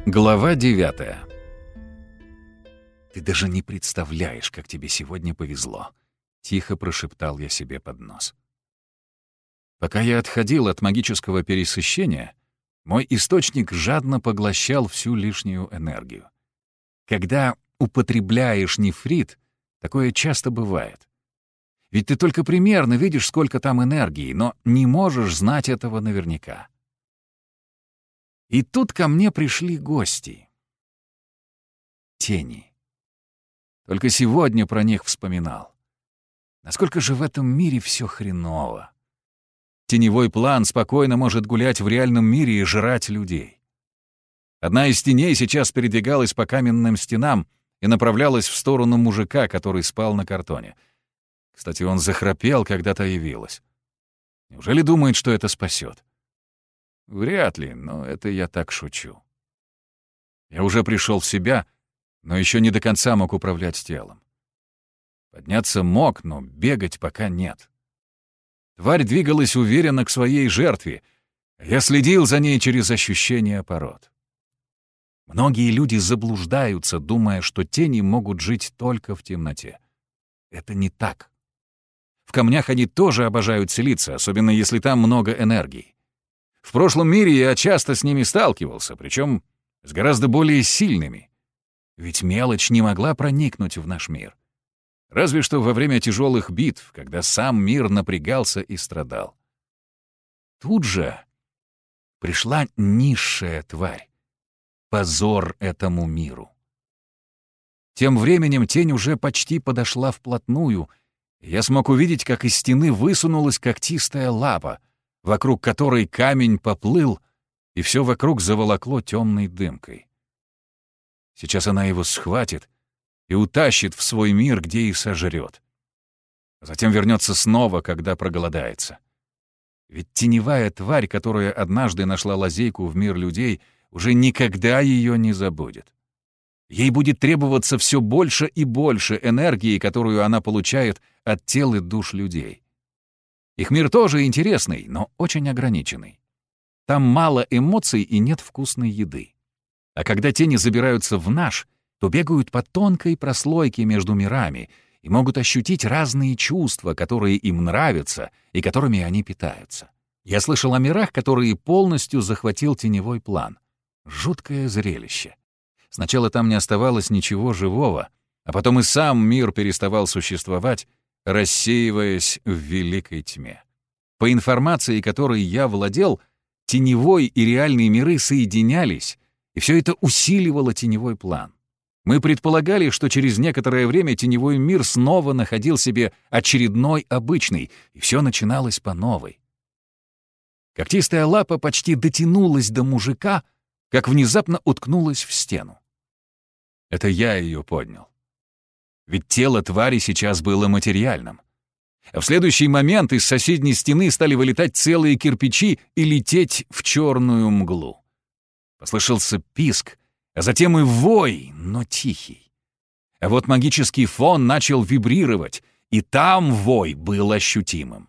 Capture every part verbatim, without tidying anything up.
Глава девятая. «Ты даже не представляешь, как тебе сегодня повезло», — тихо прошептал я себе под нос. Пока я отходил от магического пересыщения, мой источник жадно поглощал всю лишнюю энергию. Когда употребляешь нефрит, такое часто бывает. Ведь ты только примерно видишь, сколько там энергии, но не можешь знать этого наверняка. И тут ко мне пришли гости. Тени. Только сегодня про них вспоминал. Насколько же в этом мире все хреново. Теневой план спокойно может гулять в реальном мире и жрать людей. Одна из теней сейчас передвигалась по каменным стенам и направлялась в сторону мужика, который спал на картоне. Кстати, он захрапел, когда та явилась. Неужели думает, что это спасет? Вряд ли, но это я так шучу. Я уже пришел в себя, но еще не до конца мог управлять телом. Подняться мог, но бегать пока нет. Тварь двигалась уверенно к своей жертве. Я следил за ней через ощущение пород. Многие люди заблуждаются, думая, что тени могут жить только в темноте. Это не так. В камнях они тоже обожают селиться, особенно если там много энергии. В прошлом мире я часто с ними сталкивался, причем с гораздо более сильными. Ведь мелочь не могла проникнуть в наш мир. Разве что во время тяжелых битв, когда сам мир напрягался и страдал. Тут же пришла низшая тварь. Позор этому миру. Тем временем тень уже почти подошла вплотную, и я смог увидеть, как из стены высунулась когтистая лапа, вокруг которой камень поплыл, и все вокруг заволокло темной дымкой. Сейчас она его схватит и утащит в свой мир, где и сожрет. Затем вернется снова, когда проголодается. Ведь теневая тварь, которая однажды нашла лазейку в мир людей, уже никогда ее не забудет. Ей будет требоваться все больше и больше энергии, которую она получает от тел и душ людей. Их мир тоже интересный, но очень ограниченный. Там мало эмоций и нет вкусной еды. А когда тени забираются в наш, то бегают по тонкой прослойке между мирами и могут ощутить разные чувства, которые им нравятся и которыми они питаются. Я слышал о мирах, которые полностью захватил теневой план. Жуткое зрелище. Сначала там не оставалось ничего живого, а потом и сам мир переставал существовать, рассеиваясь в великой тьме. По информации, которой я владел, теневой и реальные миры соединялись, и все это усиливало теневой план. Мы предполагали, что через некоторое время теневой мир снова находил себе очередной обычный, и все начиналось по новой. Когтистая лапа почти дотянулась до мужика, как внезапно уткнулась в стену. Это я ее поднял. Ведь тело твари сейчас было материальным. А в следующий момент из соседней стены стали вылетать целые кирпичи и лететь в черную мглу. Послышался писк, а затем и вой, но тихий. А вот магический фон начал вибрировать, и там вой был ощутимым.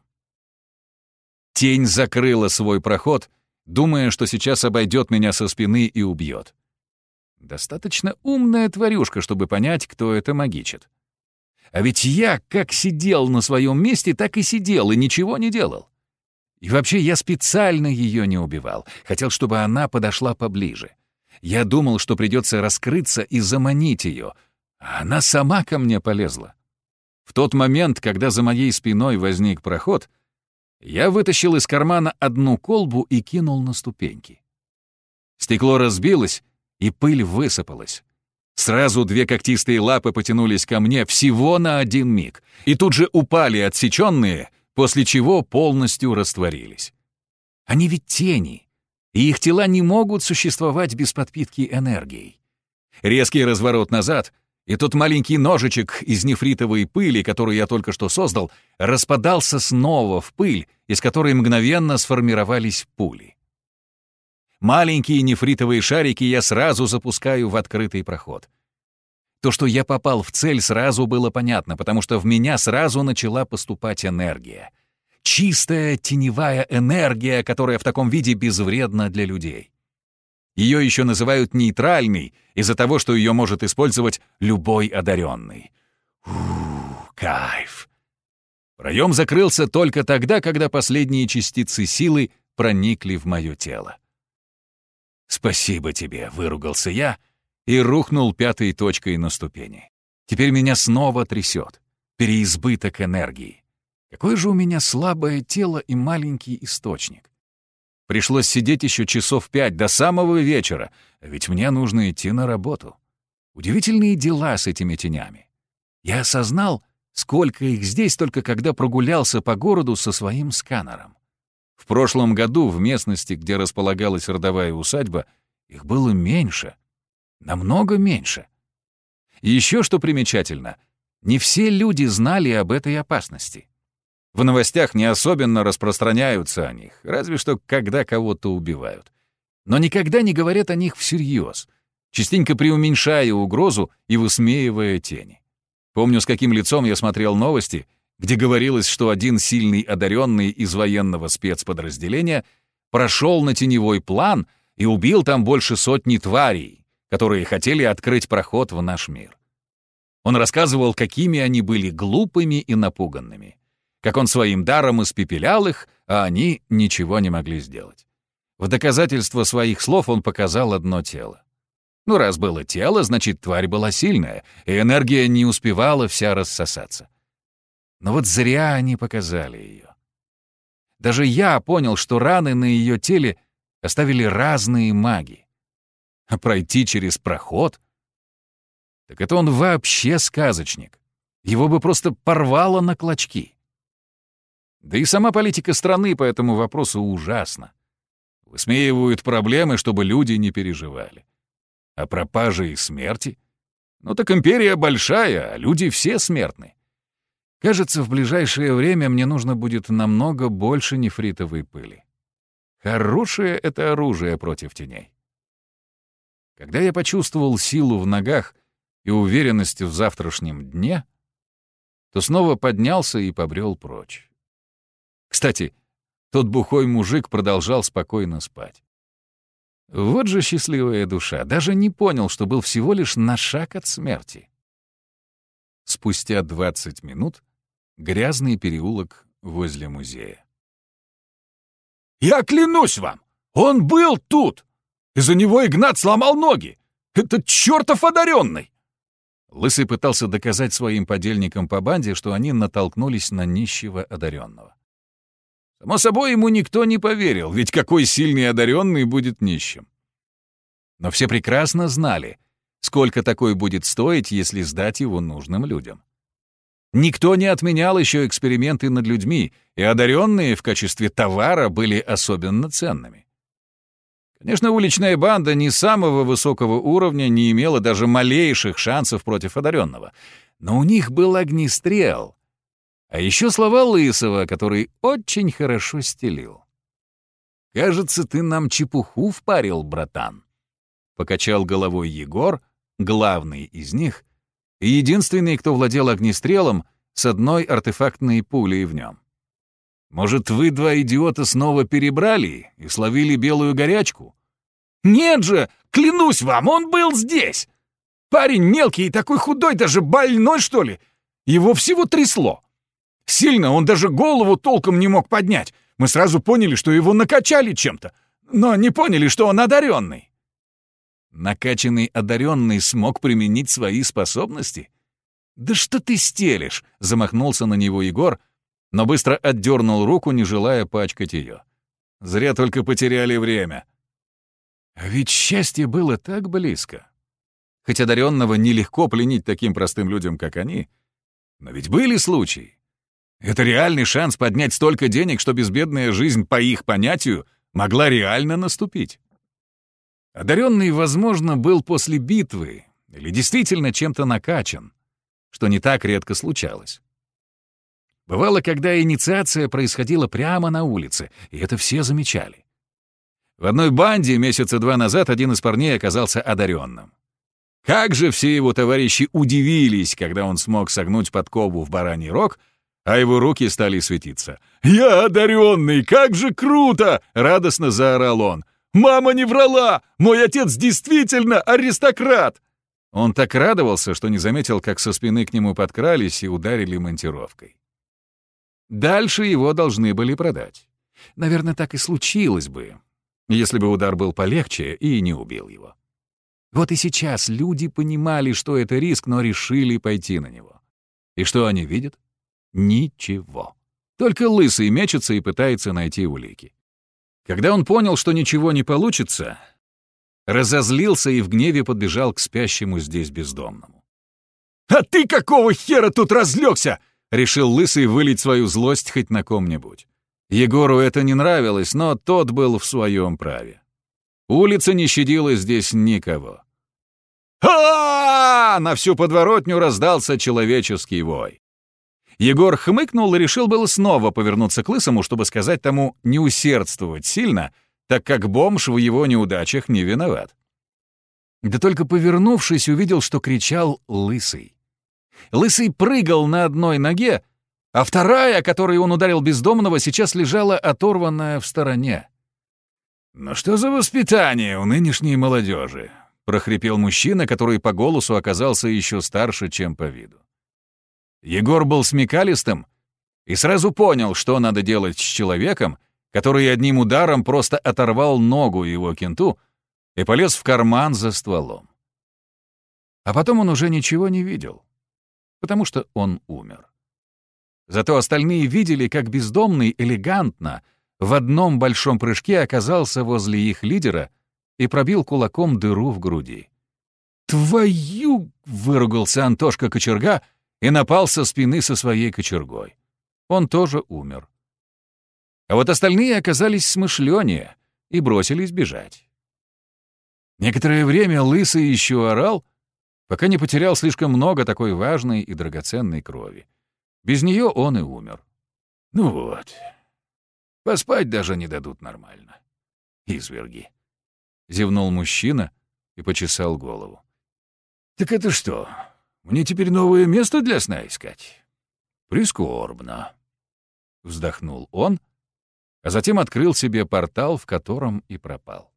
Тень закрыла свой проход, думая, что сейчас обойдет меня со спины и убьет. Достаточно умная тварюшка, чтобы понять, кто это магичит. А ведь я как сидел на своем месте, так и сидел, и ничего не делал. И вообще я специально ее не убивал, хотел, чтобы она подошла поближе. Я думал, что придется раскрыться и заманить ее, а она сама ко мне полезла. В тот момент, когда за моей спиной возник проход, я вытащил из кармана одну колбу и кинул на ступеньки. Стекло разбилось, и пыль высыпалась. Сразу две когтистые лапы потянулись ко мне всего на один миг, и тут же упали отсеченные, после чего полностью растворились. Они ведь тени, и их тела не могут существовать без подпитки энергией. Резкий разворот назад, и тот маленький ножичек из нефритовой пыли, который я только что создал, распадался снова в пыль, из которой мгновенно сформировались пули. Маленькие нефритовые шарики я сразу запускаю в открытый проход. То, что я попал в цель, сразу было понятно, потому что в меня сразу начала поступать энергия. Чистая теневая энергия, которая в таком виде безвредна для людей. Ее еще называют нейтральной из-за того, что ее может использовать любой одаренный. Ух, кайф! Проем закрылся только тогда, когда последние частицы силы проникли в мое тело. «Спасибо тебе», — выругался я и рухнул пятой точкой на ступени. Теперь меня снова трясет. Переизбыток энергии. Какое же у меня слабое тело и маленький источник. Пришлось сидеть еще часов пять до самого вечера, а ведь мне нужно идти на работу. Удивительные дела с этими тенями. Я осознал, сколько их здесь, только когда прогулялся по городу со своим сканером. В прошлом году в местности, где располагалась родовая усадьба, их было меньше, намного меньше. И еще что примечательно, не все люди знали об этой опасности. В новостях не особенно распространяются о них, разве что когда кого-то убивают. Но никогда не говорят о них всерьез, частенько преуменьшая угрозу и высмеивая тени. Помню, с каким лицом я смотрел новости, где говорилось, что один сильный одаренный из военного спецподразделения прошел на теневой план и убил там больше сотни тварей, которые хотели открыть проход в наш мир. Он рассказывал, какими они были глупыми и напуганными, как он своим даром испепелял их, а они ничего не могли сделать. В доказательство своих слов он показал одно тело. Ну, раз было тело, значит, тварь была сильная, и энергия не успевала вся рассосаться. Но вот зря они показали ее. Даже я понял, что раны на ее теле оставили разные маги. А пройти через проход? Так это он вообще сказочник. Его бы просто порвало на клочки. Да и сама политика страны по этому вопросу ужасна. Высмеивают проблемы, чтобы люди не переживали. А пропажи и смерти? Ну так империя большая, а люди все смертны. Кажется, в ближайшее время мне нужно будет намного больше нефритовой пыли. Хорошее это оружие против теней. Когда я почувствовал силу в ногах и уверенность в завтрашнем дне, то снова поднялся и побрел прочь. Кстати, тот бухой мужик продолжал спокойно спать. Вот же счастливая душа, даже не понял, что был всего лишь на шаг от смерти. Спустя двадцать минут грязный переулок возле музея. «Я клянусь вам, он был тут! Из-за него Игнат сломал ноги! Это чертов одаренный!» Лысый пытался доказать своим подельникам по банде, что они натолкнулись на нищего одаренного. Само собой, ему никто не поверил, ведь какой сильный одаренный будет нищим. Но все прекрасно знали, сколько такой будет стоить, если сдать его нужным людям. Никто не отменял еще эксперименты над людьми, и одаренные в качестве товара были особенно ценными. Конечно, уличная банда не самого высокого уровня не имела даже малейших шансов против одаренного, но у них был огнестрел, а еще слова Лысого, который очень хорошо стелил. «Кажется, ты нам чепуху впарил, братан», — покачал головой Егор, главный из них, и единственный, кто владел огнестрелом с одной артефактной пулей в нем. «Может, вы, два идиота, снова перебрали и словили белую горячку?» «Нет же, клянусь вам, он был здесь! Парень мелкий и такой худой, даже больной, что ли? Его всего трясло. Сильно он даже голову толком не мог поднять. Мы сразу поняли, что его накачали чем-то, но не поняли, что он одаренный». «Накачанный одаренный смог применить свои способности? Да что ты стелишь?» — замахнулся на него Егор, но быстро отдернул руку, не желая пачкать ее. «Зря только потеряли время». А ведь счастье было так близко. Хоть одаренного нелегко пленить таким простым людям, как они, но ведь были случаи. Это реальный шанс поднять столько денег, что безбедная жизнь, по их понятию, могла реально наступить. Одаренный, возможно, был после битвы или действительно чем-то накачан, что не так редко случалось. Бывало, когда инициация происходила прямо на улице, и это все замечали. В одной банде месяца два назад один из парней оказался одаренным. Как же все его товарищи удивились, когда он смог согнуть подкову в бараний рог, а его руки стали светиться. «Я одаренный! Как же круто!» — радостно заорал он. Мама не врала! Мой отец действительно аристократ!» Он так радовался, что не заметил, как со спины к нему подкрались и ударили монтировкой. Дальше его должны были продать. Наверное, так и случилось бы, если бы удар был полегче и не убил его. Вот и сейчас люди понимали, что это риск, но решили пойти на него. И что они видят? Ничего. Только Лысый мечется и пытается найти улики. Когда он понял, что ничего не получится, разозлился и в гневе подбежал к спящему здесь бездомному. «А ты какого хера тут разлегся?» — решил Лысый вылить свою злость хоть на ком-нибудь. Егору это не нравилось, но тот был в своем праве. Улица не щадила здесь никого. а На всю подворотню раздался человеческий вой. Егор хмыкнул и решил было снова повернуться к Лысому, чтобы сказать тому не усердствовать сильно, так как бомж в его неудачах не виноват. Да только повернувшись, увидел, что кричал Лысый. Лысый прыгал на одной ноге, а вторая, которой он ударил бездомного, сейчас лежала оторванная в стороне. «Ну что за воспитание у нынешней молодежи?» — прохрипел мужчина, который по голосу оказался еще старше, чем по виду. Егор был смекалистым и сразу понял, что надо делать с человеком, который одним ударом просто оторвал ногу его кенту и полез в карман за стволом. А потом он уже ничего не видел, потому что он умер. Зато остальные видели, как бездомный элегантно в одном большом прыжке оказался возле их лидера и пробил кулаком дыру в груди. «Твою!» — выругался Антошка Кочерга и напал со спины со своей кочергой. Он тоже умер. А вот остальные оказались смышленнее и бросились бежать. Некоторое время Лысый еще орал, пока не потерял слишком много такой важной и драгоценной крови. Без нее он и умер. Ну вот. Поспать даже не дадут нормально. Изверги. Зевнул мужчина и почесал голову. «Так это что, мне теперь новое место для сна искать?» «Прискорбно», — вздохнул он, а затем открыл себе портал, в котором и пропал.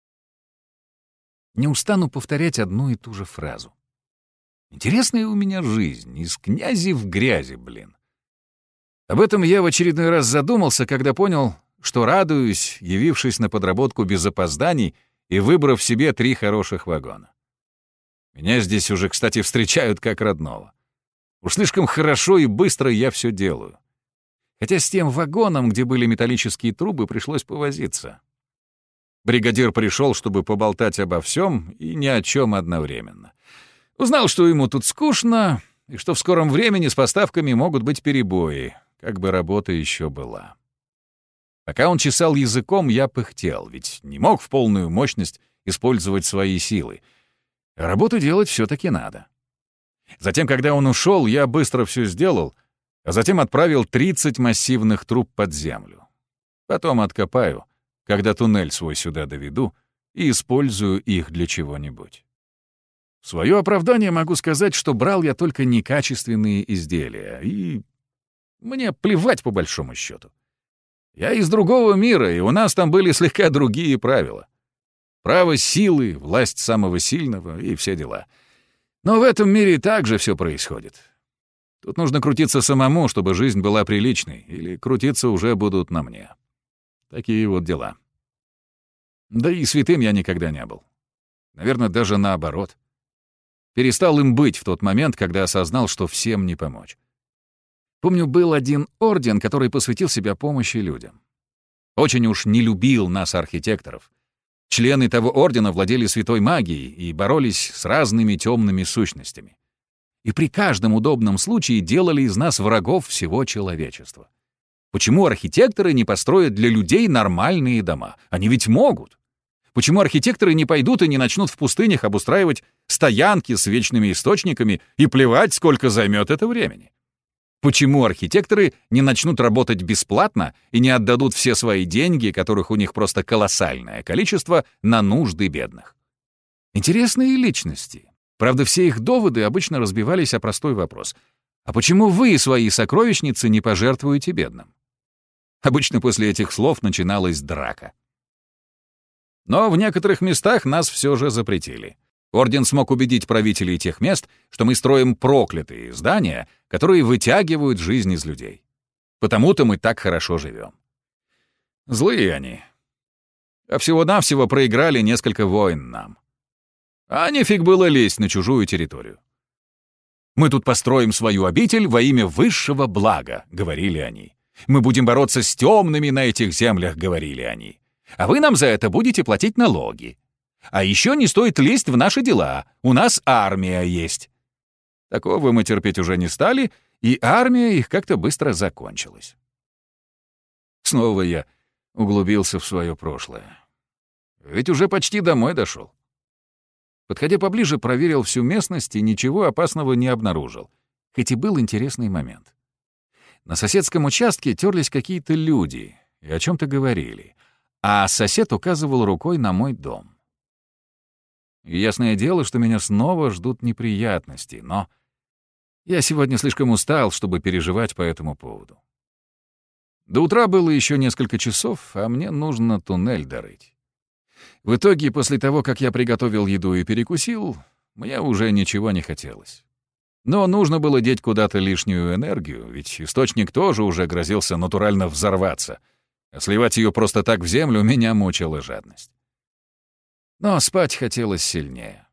Не устану повторять одну и ту же фразу. Интересная у меня жизнь, из князи в грязи, блин. Об этом я в очередной раз задумался, когда понял, что радуюсь, явившись на подработку без опозданий и выбрав себе три хороших вагона. Меня здесь уже, кстати, встречают как родного. Уж слишком хорошо и быстро я все делаю. Хотя с тем вагоном, где были металлические трубы, пришлось повозиться. Бригадир пришел, чтобы поболтать обо всем и ни о чем одновременно. Узнал, что ему тут скучно, и что в скором времени с поставками могут быть перебои, как бы работа еще была. Пока он чесал языком, я пыхтел, ведь не мог в полную мощность использовать свои силы. А работу делать все-таки надо. Затем, когда он ушел, я быстро все сделал, а затем отправил тридцать массивных труб под землю. Потом откопаю, когда туннель свой сюда доведу, и использую их для чего-нибудь. В свое оправдание могу сказать, что брал я только некачественные изделия, и мне плевать по большому счету. Я из другого мира, и у нас там были слегка другие правила. Право силы, власть самого сильного и все дела. Но в этом мире также все происходит. Тут нужно крутиться самому, чтобы жизнь была приличной, или крутиться уже будут на мне. Такие вот дела. Да и святым я никогда не был. Наверное, даже наоборот. Перестал им быть в тот момент, когда осознал, что всем не помочь. Помню, был один орден, который посвятил себя помощи людям. Очень уж не любил нас, архитекторов. Члены того ордена владели святой магией и боролись с разными темными сущностями. И при каждом удобном случае делали из нас врагов всего человечества. Почему архитекторы не построят для людей нормальные дома? Они ведь могут. Почему архитекторы не пойдут и не начнут в пустынях обустраивать стоянки с вечными источниками и плевать, сколько займет это времени? Почему архитекторы не начнут работать бесплатно и не отдадут все свои деньги, которых у них просто колоссальное количество, на нужды бедных? Интересные личности. Правда, все их доводы обычно разбивались о простой вопрос. А почему вы свои сокровищницы не пожертвуете бедным? Обычно после этих слов начиналась драка. Но в некоторых местах нас все же запретили. Орден смог убедить правителей тех мест, что мы строим проклятые здания, которые вытягивают жизнь из людей. Потому-то мы так хорошо живем. Злые они. А всего-навсего проиграли несколько войн нам. А нефиг было лезть на чужую территорию. «Мы тут построим свою обитель во имя высшего блага», — говорили они. «Мы будем бороться с темными на этих землях», — говорили они. «А вы нам за это будете платить налоги. А еще не стоит лезть в наши дела, у нас армия есть». Такого мы терпеть уже не стали, и армия их как-то быстро закончилась. Снова я углубился в свое прошлое. Ведь уже почти домой дошел. Подходя поближе, проверил всю местность и ничего опасного не обнаружил, хоть и был интересный момент. На соседском участке терлись какие-то люди и о чем-то говорили, а сосед указывал рукой на мой дом. И ясное дело, что меня снова ждут неприятности, но я сегодня слишком устал, чтобы переживать по этому поводу. До утра было еще несколько часов, а мне нужно туннель дорыть. В итоге, после того, как я приготовил еду и перекусил, мне уже ничего не хотелось. Но нужно было деть куда-то лишнюю энергию, ведь источник тоже уже грозился натурально взорваться, а сливать ее просто так в землю меня мучила жадность. Но спать хотелось сильнее.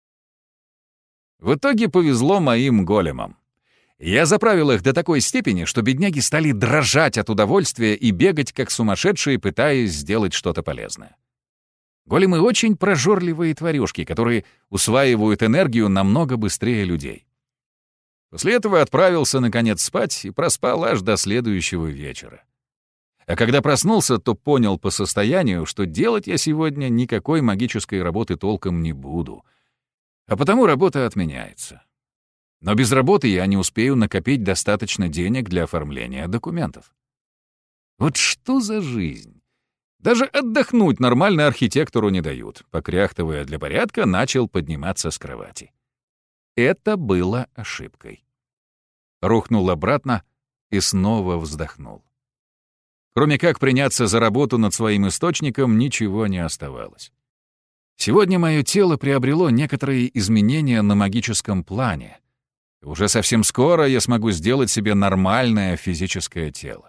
В итоге повезло моим големам. Я заправил их до такой степени, что бедняги стали дрожать от удовольствия и бегать как сумасшедшие, пытаясь сделать что-то полезное. Големы очень прожорливые тварюшки, которые усваивают энергию намного быстрее людей. После этого отправился, наконец, спать и проспал аж до следующего вечера. А когда проснулся, то понял по состоянию, что делать я сегодня никакой магической работы толком не буду, а потому работа отменяется. Но без работы я не успею накопить достаточно денег для оформления документов. Вот что за жизнь? Даже отдохнуть нормально архитектору не дают. Покряхтывая для порядка, начал подниматься с кровати. Это было ошибкой. Рухнул обратно и снова вздохнул. Кроме как приняться за работу над своим источником, ничего не оставалось. Сегодня мое тело приобрело некоторые изменения на магическом плане. Уже совсем скоро я смогу сделать себе нормальное физическое тело.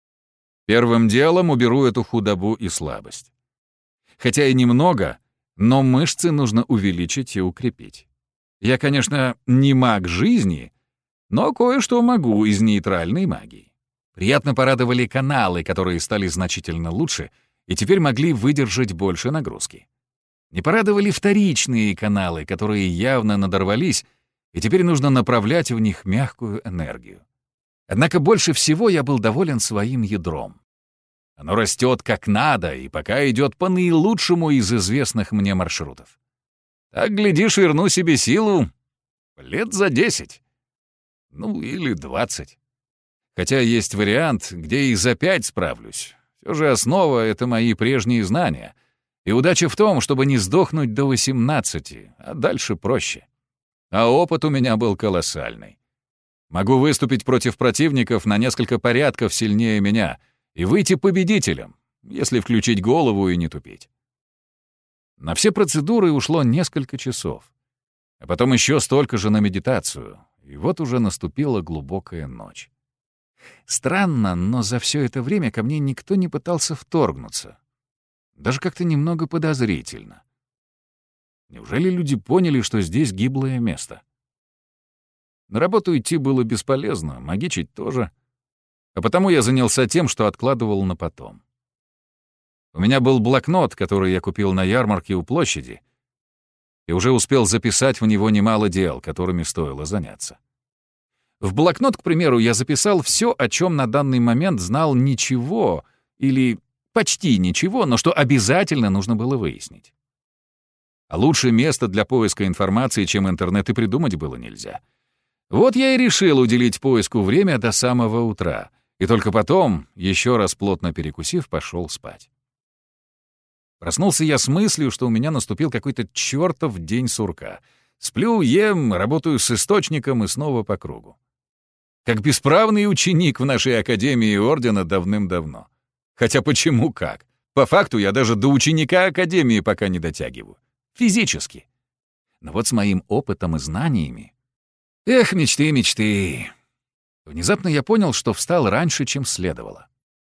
Первым делом уберу эту худобу и слабость. Хотя и немного, но мышцы нужно увеличить и укрепить. Я, конечно, не маг жизни, но кое-что могу из нейтральной магии. Приятно порадовали каналы, которые стали значительно лучше и теперь могли выдержать больше нагрузки. Не порадовали вторичные каналы, которые явно надорвались, и теперь нужно направлять в них мягкую энергию. Однако больше всего я был доволен своим ядром. Оно растет как надо и пока идет по наилучшему из известных мне маршрутов. Так, глядишь, верну себе силу лет за десять. Ну, или двадцать. Хотя есть вариант, где и за пять справлюсь. Все же основа — это мои прежние знания. И удача в том, чтобы не сдохнуть до восемнадцати, а дальше проще. А опыт у меня был колоссальный. Могу выступить против противников на несколько порядков сильнее меня и выйти победителем, если включить голову и не тупить. На все процедуры ушло несколько часов, а потом еще столько же на медитацию, и вот уже наступила глубокая ночь. Странно, но за все это время ко мне никто не пытался вторгнуться. Даже как-то немного подозрительно. Неужели люди поняли, что здесь гиблое место? На работу идти было бесполезно, магичить тоже. А потому я занялся тем, что откладывал на потом. У меня был блокнот, который я купил на ярмарке у площади, и уже успел записать в него немало дел, которыми стоило заняться. В блокнот, к примеру, я записал все, о чем на данный момент знал ничего или почти ничего, но что обязательно нужно было выяснить. А лучшее место для поиска информации, чем интернет, и придумать было нельзя. Вот я и решил уделить поиску время до самого утра, и только потом, еще раз плотно перекусив, пошел спать. Проснулся я с мыслью, что у меня наступил какой-то чертов день сурка. Сплю, ем, работаю с источником и снова по кругу. Как бесправный ученик в нашей академии ордена давным-давно. Хотя почему как? По факту я даже до ученика академии пока не дотягиваю. Физически. Но вот с моим опытом и знаниями... Эх, мечты, мечты. Внезапно я понял, что встал раньше, чем следовало.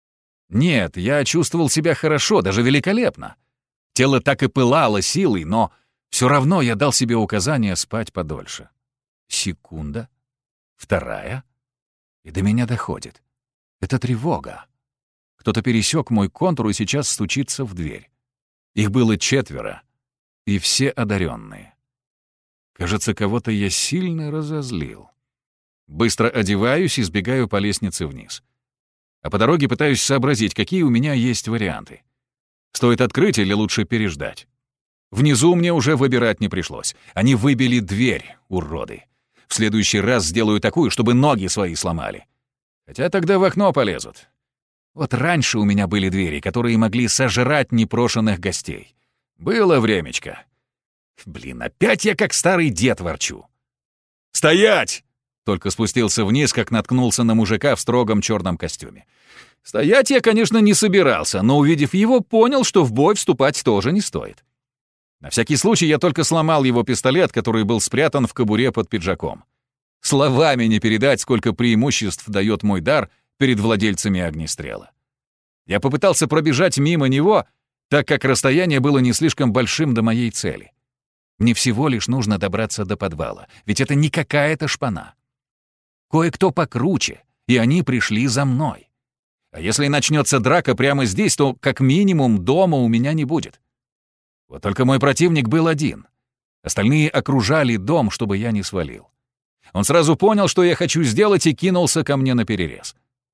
Нет, я чувствовал себя хорошо, даже великолепно. Тело так и пылало силой, но все равно я дал себе указание спать подольше. Секунда, вторая, и до меня доходит. Это тревога. Кто-то пересек мой контур и сейчас стучится в дверь. Их было четверо, и все одаренные. Кажется, кого-то я сильно разозлил. Быстро одеваюсь и сбегаю по лестнице вниз. А по дороге пытаюсь сообразить, какие у меня есть варианты. Стоит открыть или лучше переждать? Внизу мне уже выбирать не пришлось. Они выбили дверь, уроды. В следующий раз сделаю такую, чтобы ноги свои сломали. Хотя тогда в окно полезут. Вот раньше у меня были двери, которые могли сожрать непрошенных гостей. Было времечко. Блин, опять я как старый дед ворчу. «Стоять!» Только спустился вниз, как наткнулся на мужика в строгом черном костюме. Стоять я, конечно, не собирался, но, увидев его, понял, что в бой вступать тоже не стоит. На всякий случай я только сломал его пистолет, который был спрятан в кобуре под пиджаком. Словами не передать, сколько преимуществ дает мой дар перед владельцами огнестрела. Я попытался пробежать мимо него, так как расстояние было не слишком большим до моей цели. Мне всего лишь нужно добраться до подвала, ведь это не какая-то шпана. Кое-кто покруче, и они пришли за мной. А если начнется драка прямо здесь, то как минимум дома у меня не будет. Вот только мой противник был один. Остальные окружали дом, чтобы я не свалил. Он сразу понял, что я хочу сделать, и кинулся ко мне наперерез.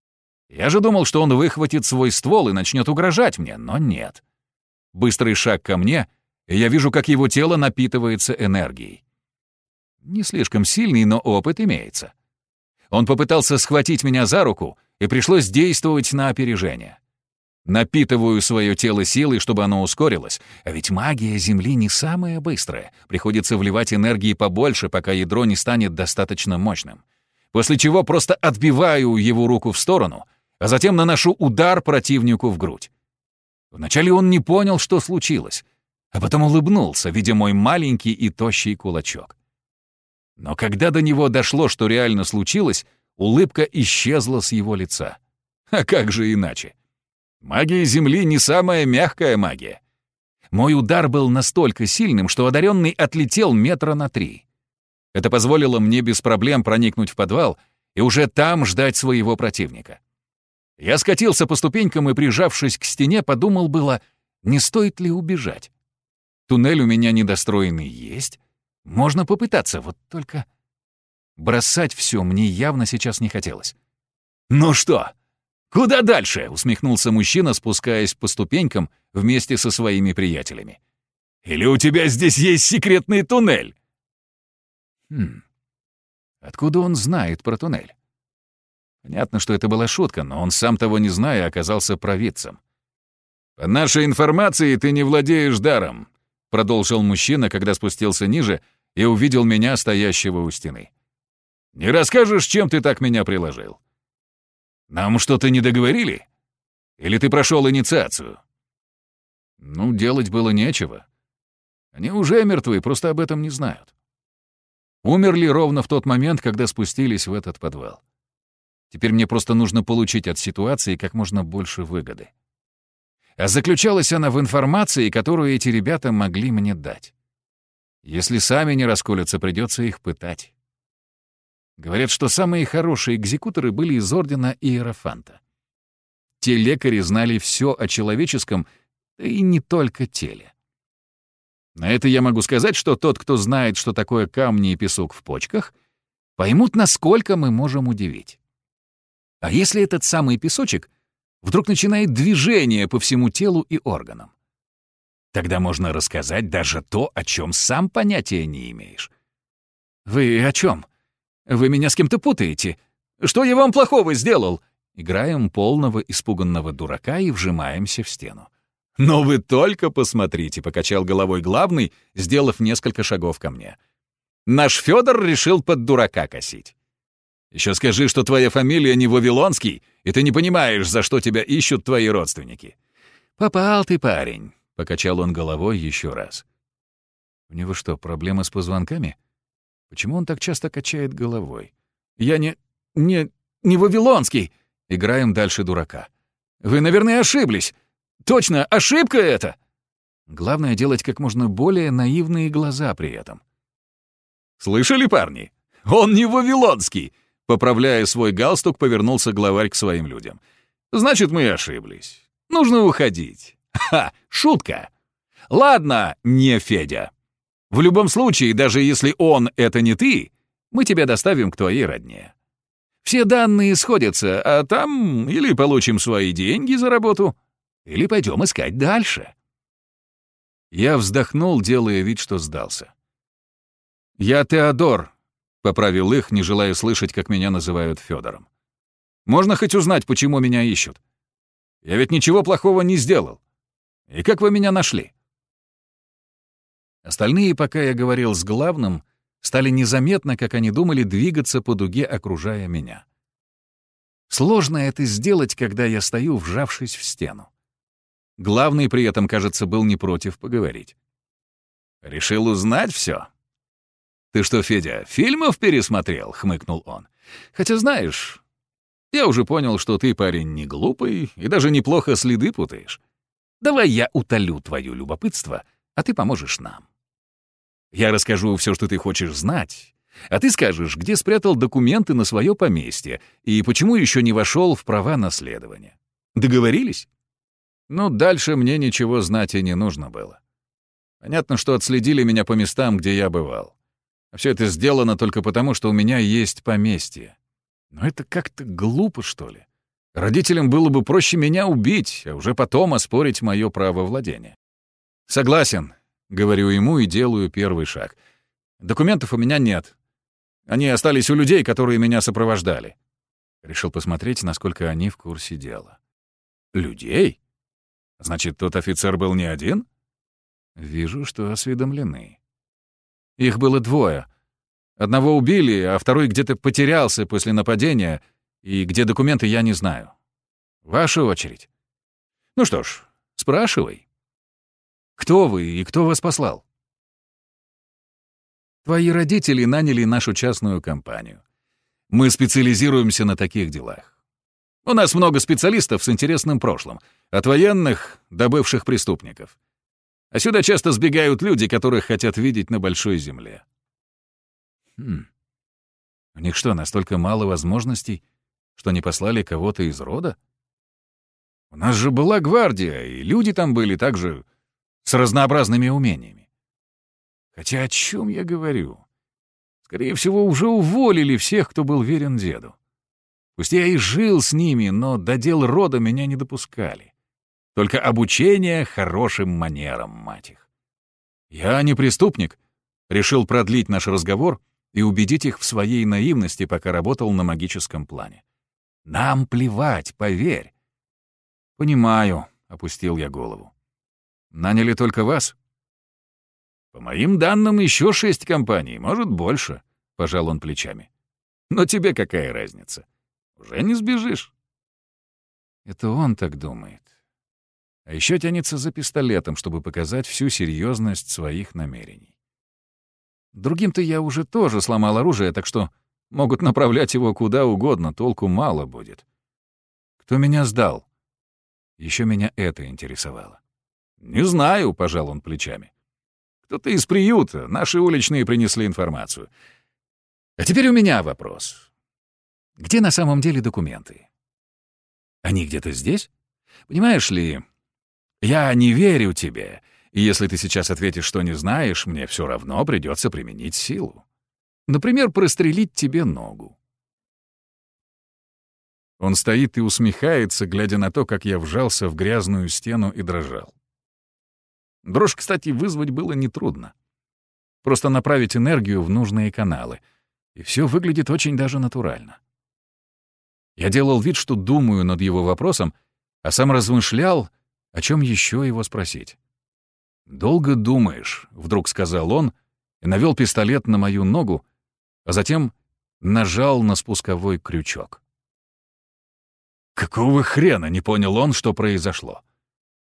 Я же думал, что он выхватит свой ствол и начнет угрожать мне, но нет. Быстрый шаг ко мне, и я вижу, как его тело напитывается энергией. Не слишком сильный, но опыт имеется. Он попытался схватить меня за руку, и пришлось действовать на опережение. Напитываю свое тело силой, чтобы оно ускорилось, а ведь магия Земли не самая быстрая. Приходится вливать энергии побольше, пока ядро не станет достаточно мощным. После чего просто отбиваю его руку в сторону, а затем наношу удар противнику в грудь. Вначале он не понял, что случилось, а потом улыбнулся, видя мой маленький и тощий кулачок. Но когда до него дошло, что реально случилось, улыбка исчезла с его лица. А как же иначе? Магия Земли не самая мягкая магия. Мой удар был настолько сильным, что одаренный отлетел метра на три. Это позволило мне без проблем проникнуть в подвал и уже там ждать своего противника. Я скатился по ступенькам и, прижавшись к стене, подумал было, не стоит ли убежать. Туннель у меня недостроенный есть. Можно попытаться, вот только... Бросать все мне явно сейчас не хотелось. «Ну что, куда дальше?» — усмехнулся мужчина, спускаясь по ступенькам вместе со своими приятелями. «Или у тебя здесь есть секретный туннель?» Хм, откуда он знает про туннель? Понятно, что это была шутка, но он, сам того не зная, оказался провидцем. «По нашей информации, ты не владеешь даром», — продолжил мужчина, когда спустился ниже и увидел меня, стоящего у стены. «Не расскажешь, чем ты так меня приложил? Нам что-то не договорили? Или ты прошел инициацию?» Ну, делать было нечего. Они уже мертвы, просто об этом не знают. Умерли ровно в тот момент, когда спустились в этот подвал. Теперь мне просто нужно получить от ситуации как можно больше выгоды. А заключалась она в информации, которую эти ребята могли мне дать. Если сами не расколются, придется их пытать. Говорят, что самые хорошие экзекуторы были из ордена Иерофанта. Те лекари знали все о человеческом, да и не только теле. На это я могу сказать, что тот, кто знает, что такое камни и песок в почках, поймут, насколько мы можем удивить. А если этот самый песочек вдруг начинает движение по всему телу и органам? Тогда можно рассказать даже то, о чем сам понятия не имеешь. «Вы о чем? Вы меня с кем-то путаете. Что я вам плохого сделал?» Играем полного испуганного дурака и вжимаемся в стену. «Но вы только посмотрите», — покачал головой главный, сделав несколько шагов ко мне. «Наш Федор решил под дурака косить. Еще скажи, что твоя фамилия не Вавилонский, и ты не понимаешь, за что тебя ищут твои родственники. «Попал ты, парень», — покачал он головой еще раз. «У него что, проблема с позвонками? Почему он так часто качает головой?» «Я не... не... не Вавилонский!» Играем дальше дурака. «Вы, наверное, ошиблись. Точно, ошибка это!» Главное — делать как можно более наивные глаза при этом. «Слышали, парни? Он не Вавилонский!» Поправляя свой галстук, повернулся главарь к своим людям. «Значит, мы ошиблись. Нужно уходить. Ха, шутка. Ладно, не Федя. В любом случае, даже если он — это не ты, мы тебя доставим к твоей родне. Все данные сходятся, а там или получим свои деньги за работу, или пойдем искать дальше». Я вздохнул, делая вид, что сдался. «Я Теодор», — поправил их, не желая слышать, как меня называют Федором. «Можно хоть узнать, почему меня ищут? Я ведь ничего плохого не сделал. И как вы меня нашли?» Остальные, пока я говорил с главным, стали незаметно, как они думали, двигаться по дуге, окружая меня. Сложно это сделать, когда я стою, вжавшись в стену. Главный при этом, кажется, был не против поговорить. «Решил узнать все? Ты что, Федя, фильмов пересмотрел?» — хмыкнул он. «Хотя, знаешь, я уже понял, что ты парень не глупый и даже неплохо следы путаешь. Давай я утолю твое любопытство, а ты поможешь нам. Я расскажу все, что ты хочешь знать, а ты скажешь, где спрятал документы на свое поместье и почему еще не вошел в права наследования. Договорились?» Ну, дальше мне ничего знать и не нужно было. Понятно, что отследили меня по местам, где я бывал. А все это сделано только потому, что у меня есть поместье. Но это как-то глупо, что ли. Родителям было бы проще меня убить, а уже потом оспорить мое право владения. «Согласен», — говорю ему и делаю первый шаг. «Документов у меня нет. Они остались у людей, которые меня сопровождали». Решил посмотреть, насколько они в курсе дела. «Людей? Значит, тот офицер был не один?» Вижу, что осведомлены. Их было двое. Одного убили, а второй где-то потерялся после нападения, и где документы, я не знаю. Ваша очередь. Ну что ж, спрашивай. Кто вы и кто вас послал? Твои родители наняли нашу частную компанию. Мы специализируемся на таких делах. У нас много специалистов с интересным прошлым, от военных до бывших преступников. А сюда часто сбегают люди, которых хотят видеть на большой земле. Хм. У них что, настолько мало возможностей, что не послали кого-то из рода? У нас же была гвардия, и люди там были также с разнообразными умениями. Хотя о чем я говорю? Скорее всего, уже уволили всех, кто был верен деду. Пусть я и жил с ними, но до дел рода меня не допускали. Только обучение хорошим манерам, мать их. Я не преступник. Решил продлить наш разговор и убедить их в своей наивности, пока работал на магическом плане. Нам плевать, поверь. Понимаю, — опустил я голову. Наняли только вас? По моим данным, еще шесть компаний, может, больше, — пожал он плечами. Но тебе какая разница? Уже не сбежишь. Это он так думает. А еще тянется за пистолетом, чтобы показать всю серьезность своих намерений. Другим-то я уже тоже сломал оружие, так что могут направлять его куда угодно, толку мало будет. Кто меня сдал? Еще меня это интересовало. «Не знаю», — пожал он плечами. «Кто-то из приюта, наши уличные принесли информацию. А теперь у меня вопрос. Где на самом деле документы? Они где-то здесь? Понимаешь ли, я не верю тебе, и если ты сейчас ответишь, что не знаешь, мне все равно придется применить силу. Например, прострелить тебе ногу». Он стоит и усмехается, глядя на то, как я вжался в грязную стену и дрожал. Дрожь, кстати, вызвать было нетрудно. Просто направить энергию в нужные каналы, и все выглядит очень даже натурально. Я делал вид, что думаю над его вопросом, а сам размышлял, о чем еще его спросить. «Долго думаешь», — вдруг сказал он и навел пистолет на мою ногу, а затем нажал на спусковой крючок. «Какого хрена?» — не понял он, что произошло.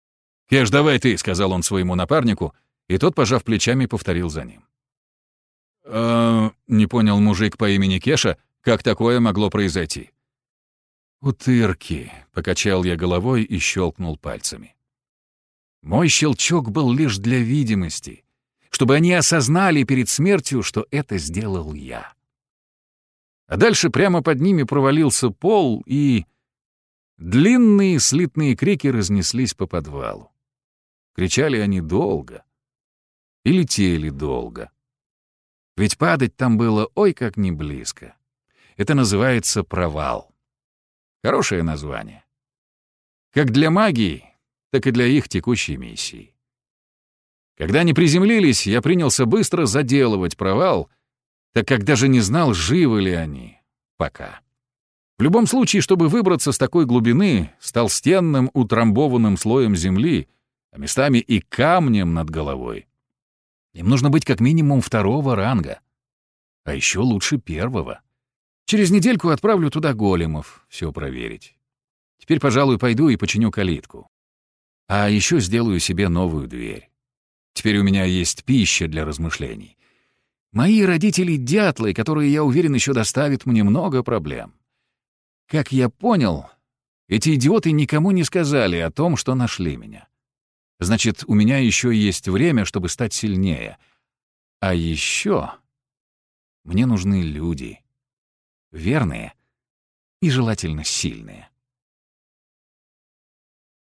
«Кеш, давай ты», — сказал он своему напарнику, и тот, пожав плечами, повторил за ним. «Э, не понял мужик по имени Кеша, как такое могло произойти?» «Утырки», — покачал я головой и щелкнул пальцами. Мой щелчок был лишь для видимости, чтобы они осознали перед смертью, что это сделал я. А дальше прямо под ними провалился пол, и длинные слитные крики разнеслись по подвалу. Кричали они долго и летели долго. Ведь падать там было ой как не близко. Это называется провал. Хорошее название. Как для магии, так и для их текущей миссии. Когда они приземлились, я принялся быстро заделывать провал, так как даже не знал, живы ли они. Пока. В любом случае, чтобы выбраться с такой глубины, с толстенным утрамбованным слоем земли, а местами и камнем над головой, им нужно быть как минимум второго ранга. А еще лучше первого. Через недельку отправлю туда големов, все проверить. Теперь, пожалуй, пойду и починю калитку. А еще сделаю себе новую дверь. Теперь у меня есть пища для размышлений. Мои родители — дятлы, которые, я уверен, еще доставят мне много проблем. Как я понял, эти идиоты никому не сказали о том, что нашли меня. Значит, у меня еще есть время, чтобы стать сильнее. А еще мне нужны люди. Верные и желательно сильные.